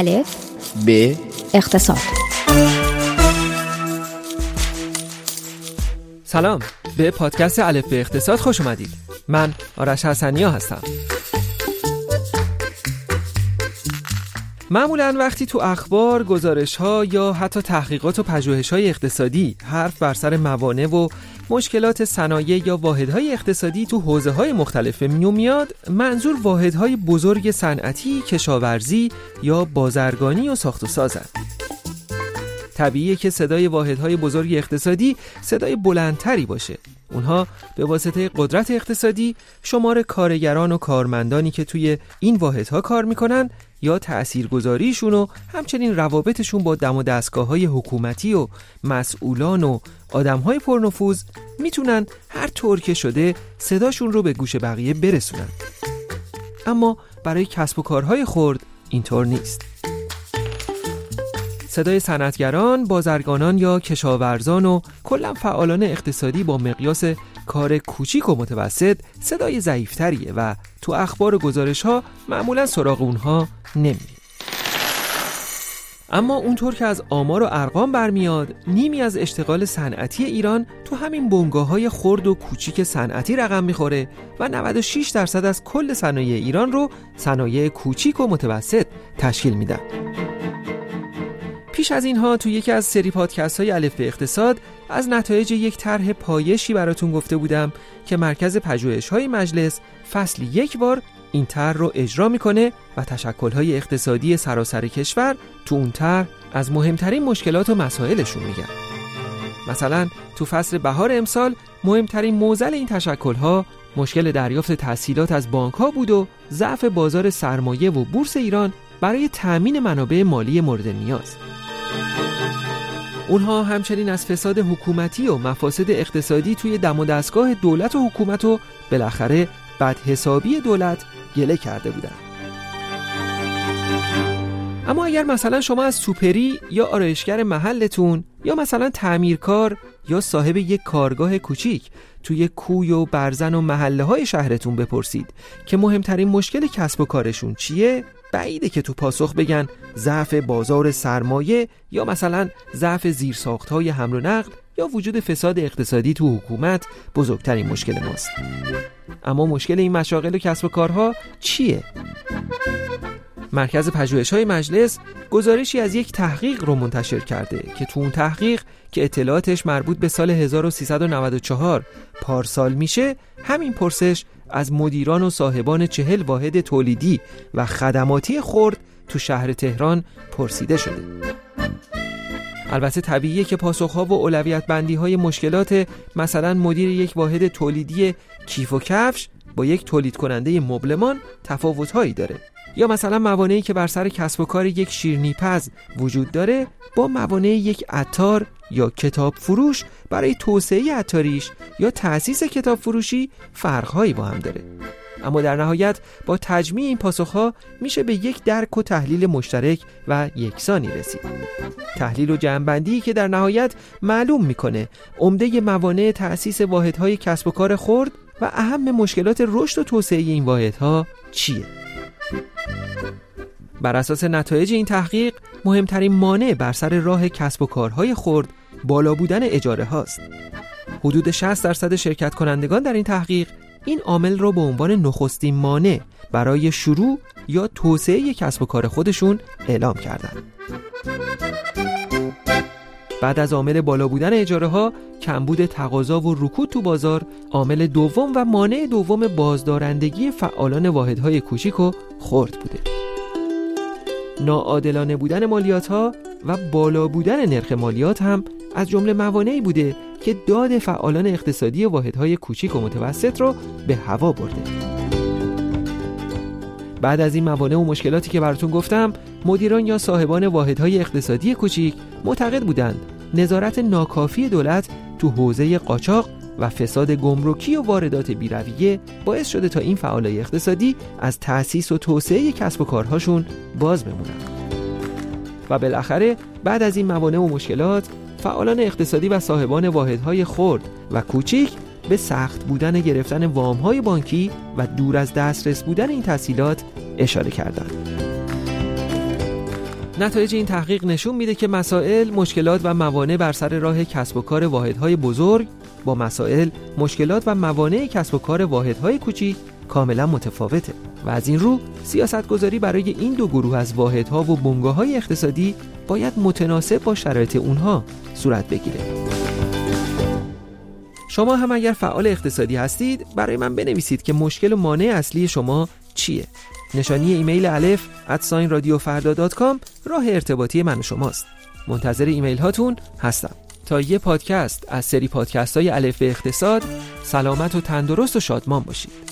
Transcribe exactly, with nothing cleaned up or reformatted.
الف ب اقتصاد. سلام، به پادکست الف ب اقتصاد خوش اومدید. من آرش حسنیا هستم. معمولاً وقتی تو اخبار، گزارش‌ها یا حتی تحقیقات و پژوهش‌های اقتصادی حرف بر سر موانع و مشکلات صنایع یا واحدهای اقتصادی تو حوزه‌های مختلف میاد، منظور واحدهای بزرگ صنعتی، کشاورزی یا بازرگانی و ساخت و سازند. طبیعیه که صدای واحدهای بزرگ اقتصادی صدای بلندتری باشه. اونها به واسطه قدرت اقتصادی شمار کارگران و کارمندانی که توی این واحدها کار میکنن یا تأثیرگذاریشون و همچنین روابطشون با دم و دستگاه‌های حکومتی و مسئولان و آدم‌های پرنفوذ میتونن هر طور که شده صداشون رو به گوش بقیه برسونن. اما برای کسب و کارهای خرد اینطور نیست. صدای صنعتگران، بازرگانان یا کشاورزان و کلاً فعالان اقتصادی با مقیاس کار کوچیک و متوسط صدای ضعیف‌تریه و تو اخبار و گزارش‌ها معمولاً سراغ اونها نمی‌ریم. اما اونطور که از آمار و ارقام برمیاد، نیمی از اشتغال صنعتی ایران تو همین بنگاه‌های خرد و کوچیک صنعتی رقم می‌خوره و نود و شش درصد از کل صنایع ایران رو صنایع کوچیک و متوسط تشکیل میدن. پیش از اینها تو یکی از سری پادکست های الف ب اقتصاد از نتایج یک طرح پایشی براتون گفته بودم که مرکز پژوهش های مجلس فصلی یک بار این طرح رو اجرا میکنه و تشکل های اقتصادی سراسر کشور تو اون طرح از مهمترین مشکلات و مسائلشون میگن. مثلا تو فصل بهار امسال مهمترین معضل این تشکل ها مشکل دریافت تسهیلات از بانک ها بود و ضعف بازار سرمایه و بورس ایران برای تأمین منابع مالی مورد نیاز. اونها همچنین از فساد حکومتی و مفاسد اقتصادی توی دم و دستگاه دولت و حکومت و بالاخره بدحسابی دولت گله کرده بودن. اما اگر مثلا شما از سوپری یا آرایشگر محلتون یا مثلا تعمیرکار یا صاحب یک کارگاه کوچیک توی کوی و برزن و محله های شهرتون بپرسید که مهمترین مشکل کسب و کارشون چیه، بعیده که تو پاسخ بگن ضعف بازار سرمایه یا مثلا ضعف زیرساخت‌های حمل و نقل یا وجود فساد اقتصادی تو حکومت بزرگترین مشکل ماست. اما مشکل این مشاغل و کسب و کارها چیه؟ مرکز پژوهش‌های مجلس گزارشی از یک تحقیق رو منتشر کرده که تو اون تحقیق که اطلاعاتش مربوط به سال هزار و سیصد و نود و چهار پارسال میشه، همین پرسش از مدیران و صاحبان چهل واحد تولیدی و خدماتی خرد تو شهر تهران پرسیده شده. البته طبیعیه که پاسخ‌ها و اولویت بندی‌های مشکلات مثلا مدیر یک واحد تولیدی کیف و کفش با یک تولید کننده مبلمان تفاوت‌هایی داره، یا مثلا موانعی که بر سر کسب و کار یک شیرینی‌پز وجود داره با موانع یک عطار یا کتاب فروش برای توسعه عطاریش یا تأسیس کتاب فروشی فرق‌هایی با هم داره. اما در نهایت با تجمیع این پاسخ‌ها میشه به یک درک و تحلیل مشترک و یکسانی رسید. تحلیل و جمع‌بندی که در نهایت معلوم میکنه عمده موانع تأسیس واحدهای کسب و کار خرد و اهم مشکلات رشد و توسعه این واحدها چیه. بر اساس نتایج این تحقیق مهمترین مانع بر سر راه کسب و کارهای خرد بالا بودن اجاره هاست. حدود شصت درصد شرکت کنندگان در این تحقیق این عامل را به عنوان نخستین مانع برای شروع یا توسعه کسب و کار خودشون اعلام کردند. بعد از عامل بالا بودن اجاره ها، کمبود تقاضا و رکود تو بازار عامل دوم و مانع دوم بازدارندگی فعالان واحدهای کوچیک و خرد بوده. ناعادلانه بودن مالیات ها و بالا بودن نرخ مالیات هم از جمله موانعی بوده که داد فعالان اقتصادی واحدهای کوچیک و متوسط رو به هوا برده. بعد از این موانع و مشکلاتی که براتون گفتم، مدیران یا صاحبان واحدهای اقتصادی کوچیک معتقد بودند نظارت ناکافی دولت تو حوزه قاچاق و فساد گمرکی و واردات بی‌رویه باعث شده تا این فعالای اقتصادی از تأسیس و توسعه کسب و کارهاشون باز بمونن. و بالاخره بعد از این موانع و مشکلات، فعالان اقتصادی و صاحبان واحدهای خرد و کوچیک به سخت بودن گرفتن وام‌های بانکی و دور از دسترس بودن این تسهیلات اشاره کردند. نتایج این تحقیق نشون میده که مسائل، مشکلات و موانع بر سر راه کسب و کار واحدهای بزرگ با مسائل، مشکلات و موانع کسب و کار واحدهای کوچیک کاملا متفاوته و از این رو سیاستگذاری برای این دو گروه از واحدها و بنگاه‌های اقتصادی باید متناسب با شرایط اونها صورت بگیره. شما هم اگر فعال اقتصادی هستید برای من بنویسید که مشکل و مانع اصلی شما چیه. نشانی ایمیل الف ات رادیو فردا دات کام راه ارتباطی من و شماست. منتظر ایمیل هاتون هستم. تا یه پادکست از سری پادکست های الف اقتصاد، سلامت و تندرست و شادمان باشید.